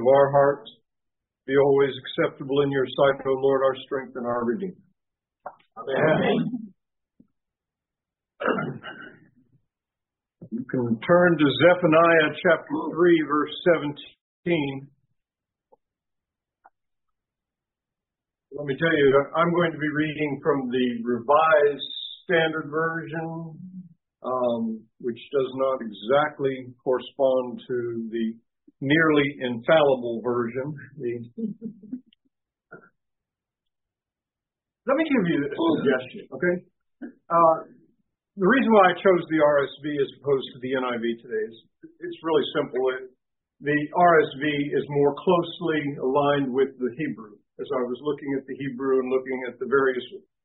of our hearts be always acceptable in your sight, O Lord, our strength and our Redeemer. Amen. You can turn to Zephaniah chapter 3, verse 17. Let me tell you, I'm going to be reading from the Revised Standard Version, which does not exactly correspond to the nearly infallible version. Let me give you a suggestion, okay? The reason why I chose the RSV as opposed to the NIV today is it's really simple. The RSV is more closely aligned with the Hebrew. As I was looking at the Hebrew and looking at the various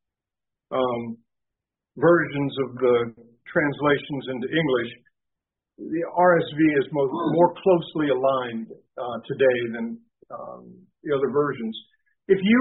versions of the translations into English, the RSV is more closely aligned today than the other versions. If you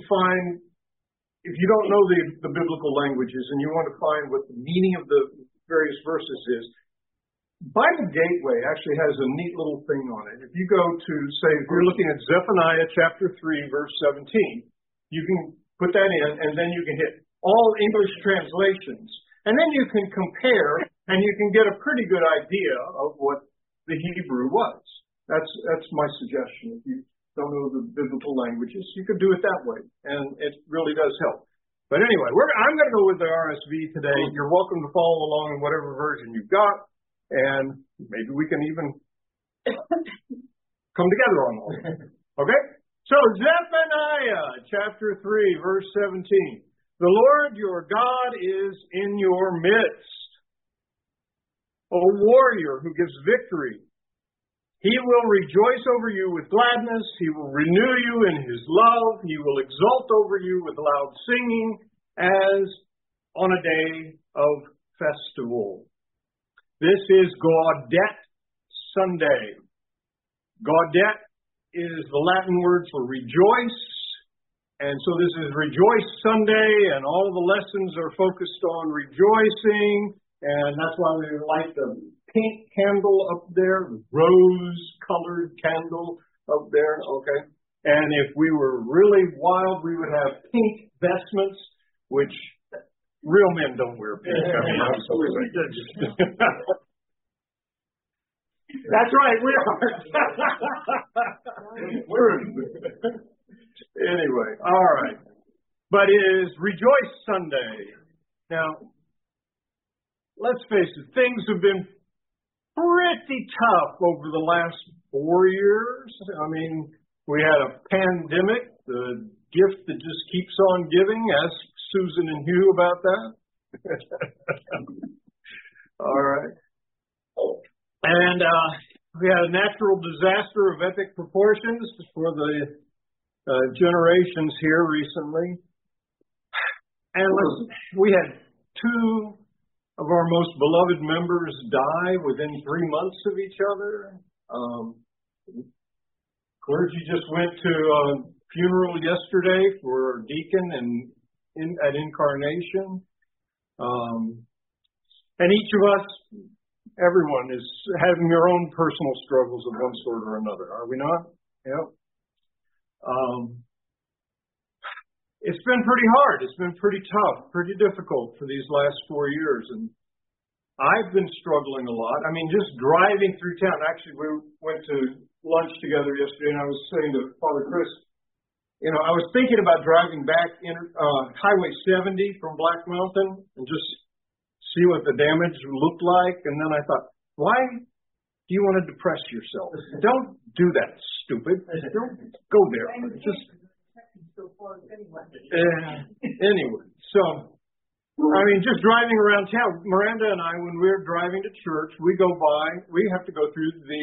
don't know the biblical languages and you want to find what the meaning of the various verses is, Bible Gateway actually has a neat little thing on it. If you go to, say, if you're looking at Zephaniah chapter 3, verse 17, you can put that in, and then you can hit all English translations. And then you can compare, and you can get a pretty good idea of what the Hebrew was. That's my suggestion. If you don't know the biblical languages, you could do it that way, and it really does help. But anyway, I'm going to go with the RSV today. You're welcome to follow along in whatever version you've got, and maybe we can even come together on all. Okay? So Zephaniah chapter 3, verse 17. The Lord your God is in your midst, a warrior who gives victory. He will rejoice over you with gladness. He will renew you in his love. He will exult over you with loud singing as on a day of festival. This is Gaudet Sunday. Gaudet is the Latin word for rejoice. And so this is Rejoice Sunday, and all the lessons are focused on rejoicing. And that's why we light the pink candle up there, the rose-colored candle up there, okay? And if we were really wild, we would have pink vestments, which real men don't wear pink. That's right, we are. Anyway, all right. But it is Rejoice Sunday. Now, let's face it, things have been pretty tough over the last 4 years. I mean, we had a pandemic, the gift that just keeps on giving. Ask Susan and Hugh about that. All right. And we had a natural disaster of epic proportions for the generations here recently. And we had 2 of our most beloved members die within 3 months of each other. Clergy just went to a funeral yesterday for a deacon at Incarnation. And each of us, everyone, is having their own personal struggles of one sort or another, are we not? Yep. It's been pretty hard. It's been pretty tough, pretty difficult for these last 4 years. And I've been struggling a lot. I mean, just driving through town. Actually, we went to lunch together yesterday, and I was saying to Father Chris, I was thinking about driving back in Highway 70 from Black Mountain and just see what the damage looked like. And then I thought, why do you want to depress yourself? Don't do that, stupid. Don't go there. Just anyway, so I mean, just driving around town. Miranda and I, when we're driving to church, we have to go through the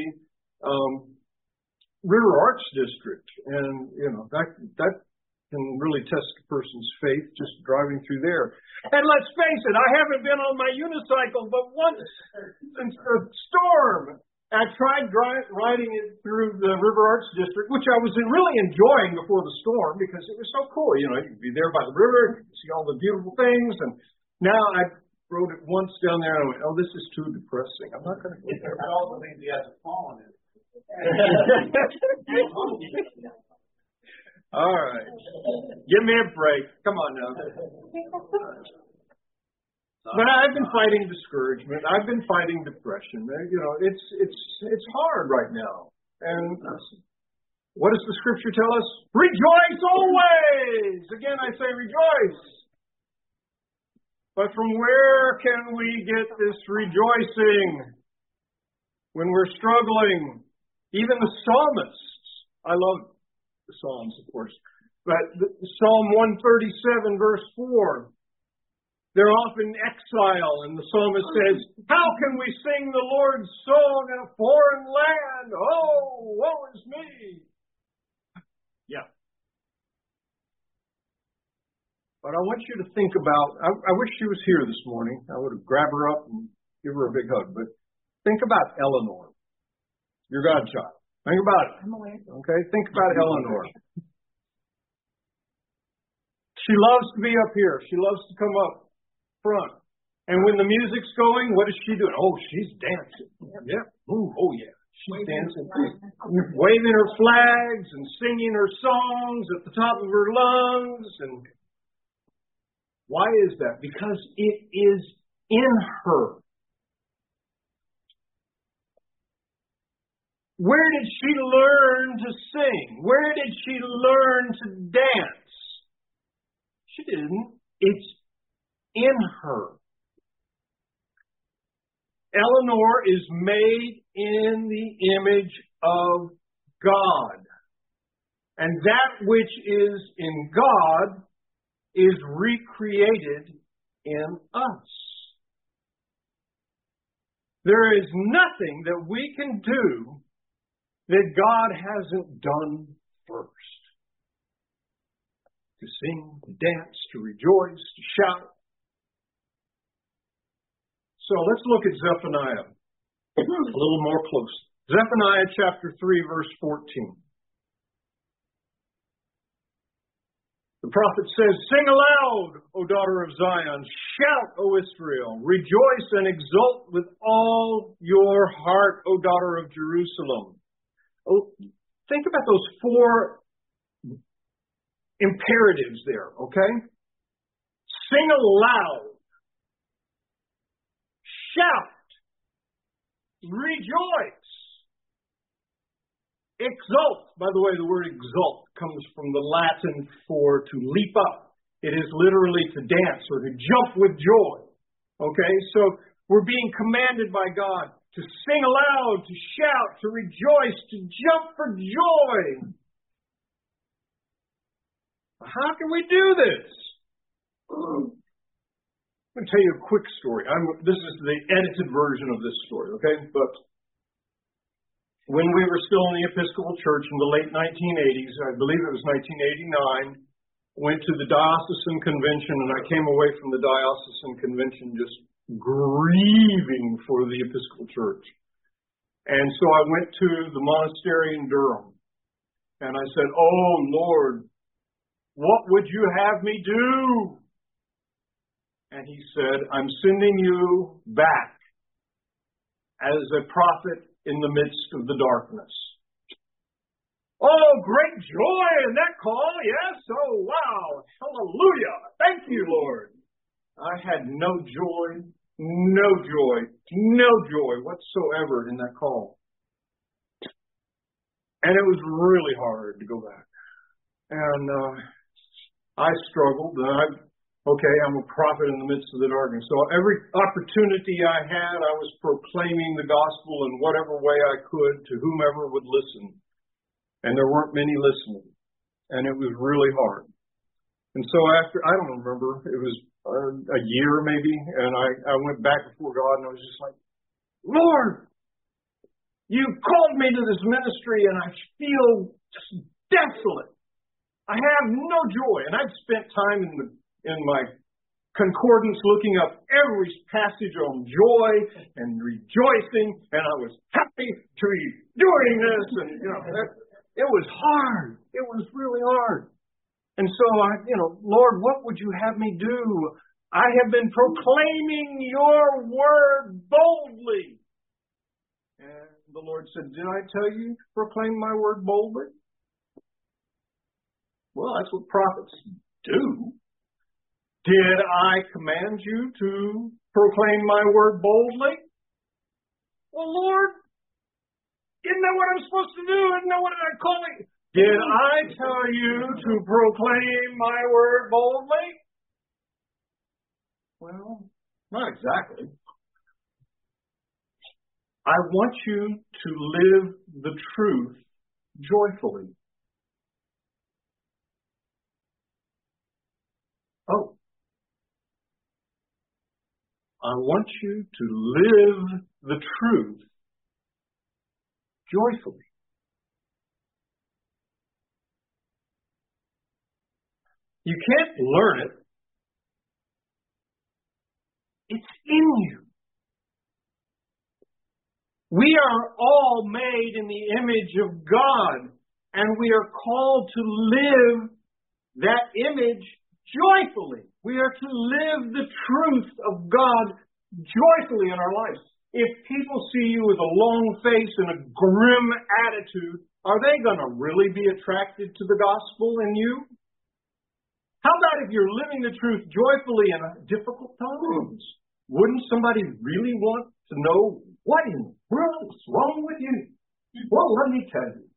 River Arts District, and that can really test a person's faith just driving through there. And let's face it, I haven't been on my unicycle but once since the storm. I tried riding it through the River Arts District, which I was really enjoying before the storm because it was so cool. You could be there by the river, you could see all the beautiful things. And now I rode it once down there and I went, oh, this is too depressing. I'm not going to go there. I also think he has a phone in it. All right. Give me a break. Come on now. But I've been fighting discouragement. I've been fighting depression. You know, it's hard right now. And what does the Scripture tell us? Rejoice always! Again, I say rejoice. But from where can we get this rejoicing when we're struggling? Even the psalmists. I love the Psalms, of course. But Psalm 137, verse 4. They're often in exile, and the psalmist says, how can we sing the Lord's song in a foreign land? Oh, woe is me. Yeah. But I want you to think about, I wish she was here this morning. I would have grabbed her up and give her a big hug. But think about Eleanor, your godchild. Think about it. I'm aware. Okay? Think about Eleanor. She loves to be up here. She loves to come up front. And when the music's going, what is she doing? Oh, she's dancing. Yeah. Ooh, oh, yeah. She's dancing. Waving her flags and singing her songs at the top of her lungs. And why is that? Because it is in her. Where did she learn to sing? Where did she learn to dance? She didn't. It's in her. Eleanor is made in the image of God. And that which is in God is recreated in us. There is nothing that we can do that God hasn't done first. To sing, to dance, to rejoice, to shout. So let's look at Zephaniah a little more closely. Zephaniah chapter 3, verse 14. The prophet says, sing aloud, O daughter of Zion. Shout, O Israel. Rejoice and exult with all your heart, O daughter of Jerusalem. Oh, think about those four imperatives there, okay? Sing aloud. Shout. Rejoice. Exult. By the way, the word exult comes from the Latin for to leap up. It is literally to dance or to jump with joy. Okay, so we're being commanded by God to sing aloud, to shout, to rejoice, to jump for joy. How can we do this? I'm going to tell you a quick story. This is the edited version of this story, okay? But when we were still in the Episcopal Church in the late 1980s, I believe it was 1989, went to the Diocesan Convention, and I came away from the Diocesan Convention just grieving for the Episcopal Church. And so I went to the monastery in Durham, and I said, oh, Lord, what would you have me do? And he said, I'm sending you back as a prophet in the midst of the darkness. Oh, great joy in that call, yes? Oh, wow. Hallelujah. Thank you, Lord. I had no joy whatsoever in that call. And it was really hard to go back. And I struggled. I'm a prophet in the midst of the darkness. So every opportunity I had, I was proclaiming the gospel in whatever way I could to whomever would listen. And there weren't many listening. And it was really hard. And so after, I don't remember, it was a year maybe, and I went back before God and I was just like, Lord, you called me to this ministry and I feel just desolate. I have no joy. And I'd spent time in my concordance looking up every passage on joy and rejoicing, and I was happy to be doing this. And, it was hard. It was really hard. And so Lord, what would you have me do? I have been proclaiming your word boldly. And The Lord said, did I tell you to proclaim my word boldly? Well, that's what prophets do. Did I command you to proclaim my word boldly? Well, Lord, isn't that what I'm supposed to do? Isn't that what I'm calling? Did I tell you to proclaim my word boldly? Well, not exactly. I want you to live the truth joyfully. Oh, I want you to live the truth joyfully. You can't learn it. It's in you. We are all made in the image of God, and we are called to live that image joyfully. We are to live the truth of God joyfully in our lives. If people see you with a long face and a grim attitude, are they going to really be attracted to the gospel in you? How about if you're living the truth joyfully in difficult times? Wouldn't somebody really want to know what in the world is wrong with you? Well, let me tell you.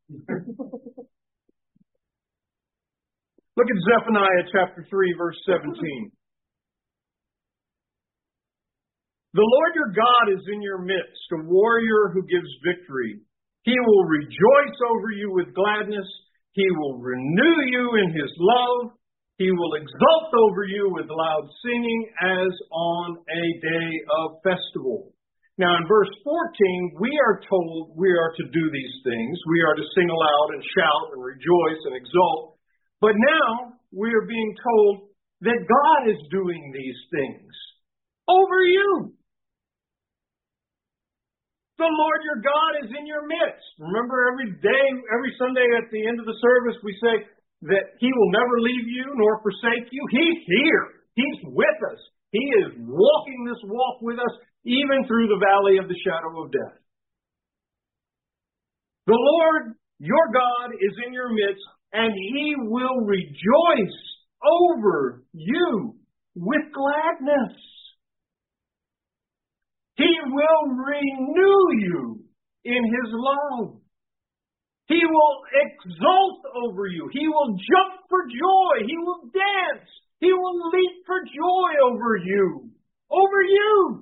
Look at Zephaniah chapter 3, verse 17. The Lord your God is in your midst, a warrior who gives victory. He will rejoice over you with gladness. He will renew you in his love. He will exult over you with loud singing as on a day of festival. Now in verse 14, we are told we are to do these things. We are to sing aloud and shout and rejoice and exult. But now we are being told that God is doing these things over you. The Lord your God is in your midst. Remember every day, every Sunday at the end of the service, we say that he will never leave you nor forsake you. He's here. He's with us. He is walking this walk with us, even through the valley of the shadow of death. The Lord your God is in your midst, and he will rejoice over you with gladness. He will renew you in his love. He will exult over you. He will jump for joy. He will dance. He will leap for joy over you. Over you.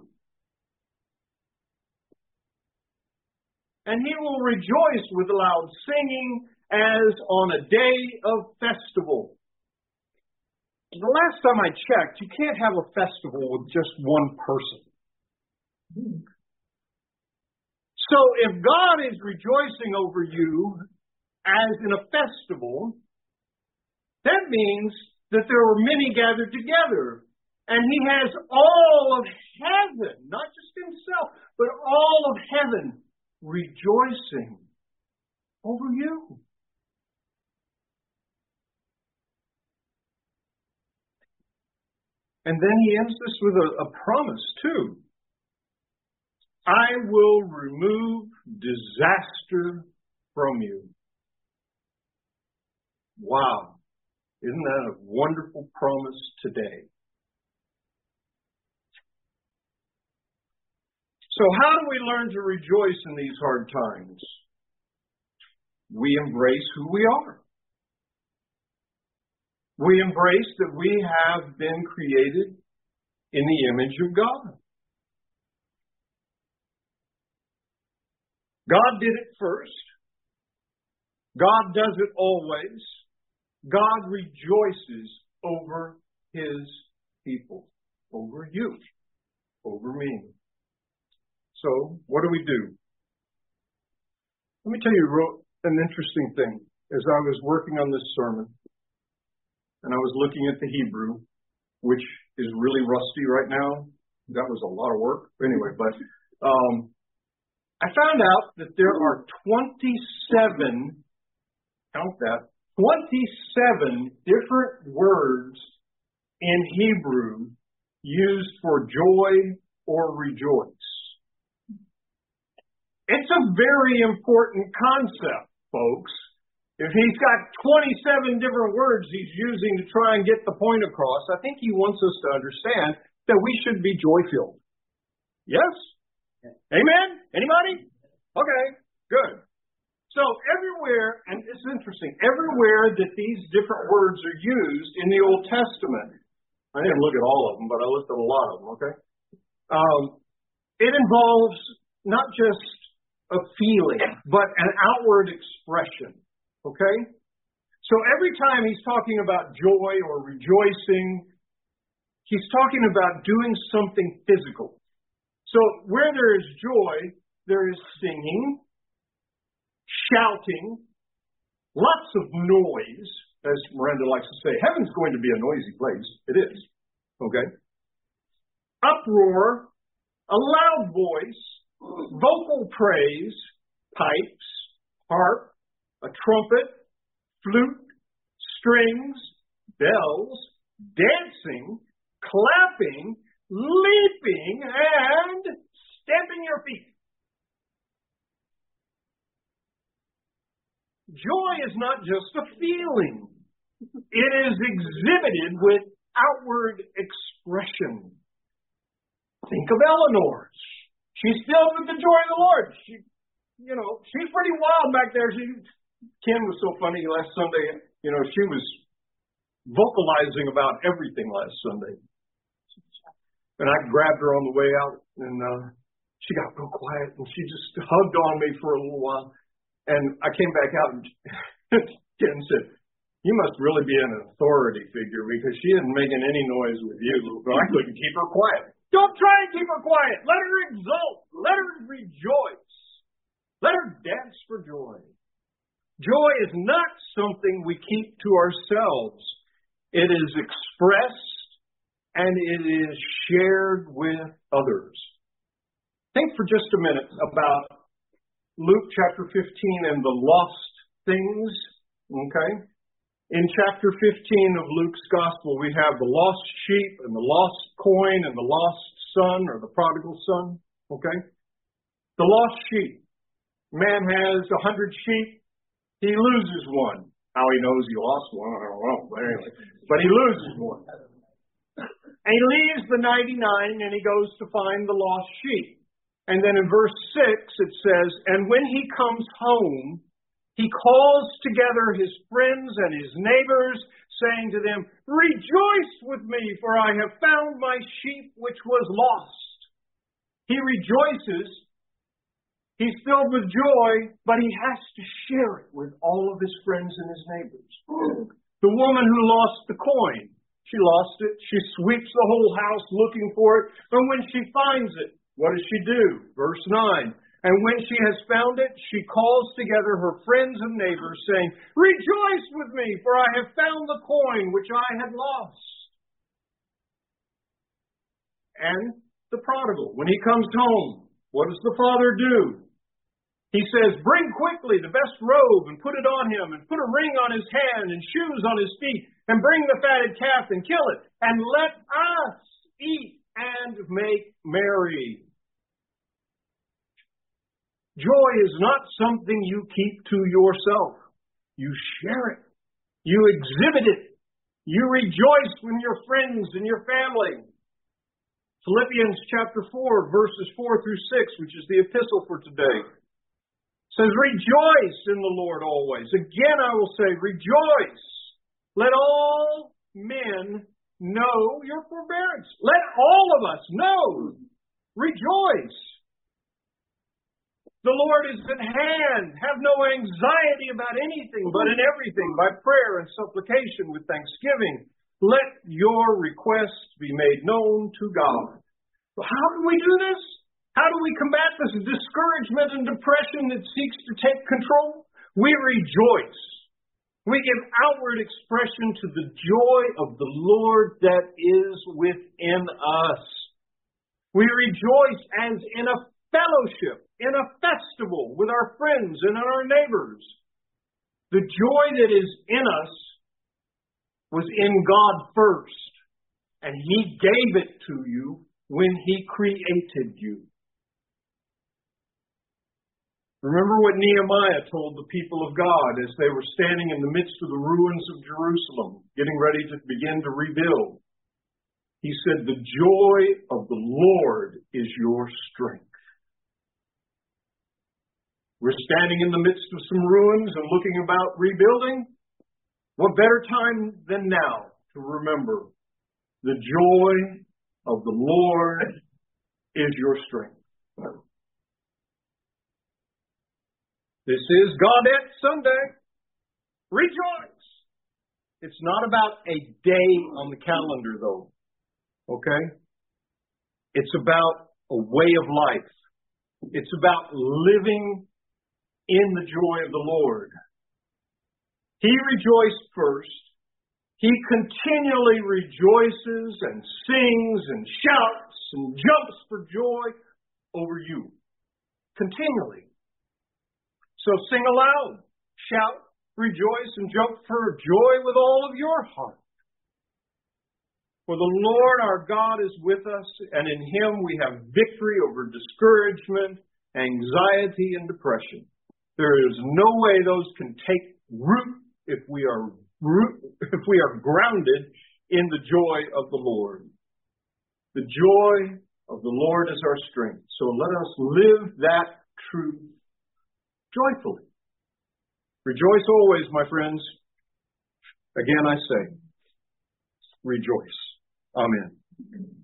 And he will rejoice with loud singing as on a day of festival. The last time I checked, you can't have a festival with just one person. So if God is rejoicing over you as in a festival, that means that there are many gathered together. And he has all of heaven, not just himself, but all of heaven rejoicing over you. And then he ends this with a promise too. I will remove disaster from you. Wow. Isn't that a wonderful promise today? So how do we learn to rejoice in these hard times? We embrace who we are. We embrace that we have been created in the image of God. God did it first. God does it always. God rejoices over his people, over you, over me. So, what do we do? Let me tell you an interesting thing. As I was working on this sermon, and I was looking at the Hebrew, which is really rusty right now. That was a lot of work. Anyway, but I found out that there are 27, count that, 27 different words in Hebrew used for joy or rejoice. It's a very important concept, folks. If he's got 27 different words he's using to try and get the point across, I think he wants us to understand that we should be joy-filled. Yes? Amen? Anybody? Okay, good. So everywhere, and it's interesting, everywhere that these different words are used in the Old Testament, I didn't look at all of them, but I looked at a lot of them, okay? It involves not just a feeling, but an outward expression, okay? So every time he's talking about joy or rejoicing, he's talking about doing something physical. So where there is joy, there is singing, shouting, lots of noise, as Miranda likes to say. Heaven's going to be a noisy place. It is. Okay? Uproar, a loud voice, vocal praise, pipes, harp, a trumpet, flute, strings, bells, dancing, clapping, leaping, and stamping your feet. Joy is not just a feeling. It is exhibited with outward expression. Think of Eleanor. She's filled with the joy of the Lord. She's pretty wild back there. Ken was so funny last Sunday. She was vocalizing about everything last Sunday. And I grabbed her on the way out, and she got real quiet, and she just hugged on me for a little while. And I came back out, and Ken said, "You must really be an authority figure because she isn't making any noise with you." But I couldn't keep her quiet. Don't try and keep her quiet. Let her exult. Let her rejoice. Let her dance for joy. Joy is not something we keep to ourselves. It is expressed and it is shared with others. Think for just a minute about Luke chapter 15 and the lost things, okay? In chapter 15 of Luke's gospel, we have the lost sheep and the lost coin and the lost son or the prodigal son, okay? The lost sheep. Man has 100 sheep. He loses one. How he knows he lost one, I don't know. But anyway, but he loses one. And he leaves the 99 and he goes to find the lost sheep. And then in verse 6 it says, "And when he comes home, he calls together his friends and his neighbors, saying to them, 'Rejoice with me, for I have found my sheep which was lost.'" He rejoices. He's filled with joy, but he has to share it with all of his friends and his neighbors. The woman who lost the coin, she lost it. She sweeps the whole house looking for it. And when she finds it, what does she do? Verse 9. "And when she has found it, she calls together her friends and neighbors, saying, 'Rejoice with me, for I have found the coin which I had lost.'" And the prodigal, when he comes home, what does the father do? He says, "Bring quickly the best robe and put it on him, and put a ring on his hand and shoes on his feet, and bring the fatted calf and kill it, and let us eat and make merry." Joy is not something you keep to yourself. You share it. You exhibit it. You rejoice with your friends and your family. Philippians chapter 4, verses 4 through 6, which is the epistle for today, says, "Rejoice in the Lord always." Again, I will say, rejoice. Let all men know your forbearance. Let all of us know. Rejoice. The Lord is at hand. Have no anxiety about anything, but in everything, by prayer and supplication with thanksgiving, let your requests be made known to God. So how do we do this? How do we combat this discouragement and depression that seeks to take control? We rejoice. We give outward expression to the joy of the Lord that is within us. We rejoice as in a fellowship, in a festival with our friends and our neighbors. The joy that is in us was in God first, and He gave it to you when He created you. Remember what Nehemiah told the people of God as they were standing in the midst of the ruins of Jerusalem, getting ready to begin to rebuild. He said, "The joy of the Lord is your strength." We're standing in the midst of some ruins and looking about rebuilding. What better time than now to remember the joy of the Lord is your strength. This is Gaudete Sunday. Rejoice! It's not about a day on the calendar, though. Okay? It's about a way of life. It's about living in the joy of the Lord. He rejoiced first. He continually rejoices and sings and shouts and jumps for joy over you. Continually. So sing aloud, shout, rejoice, and jump for joy with all of your heart. For the Lord our God is with us, and in Him we have victory over discouragement, anxiety, and depression. There is no way those can take root if we are grounded in the joy of the Lord. The joy of the Lord is our strength. So let us live that truth joyfully. Rejoice always, my friends. Again I say, rejoice. Amen.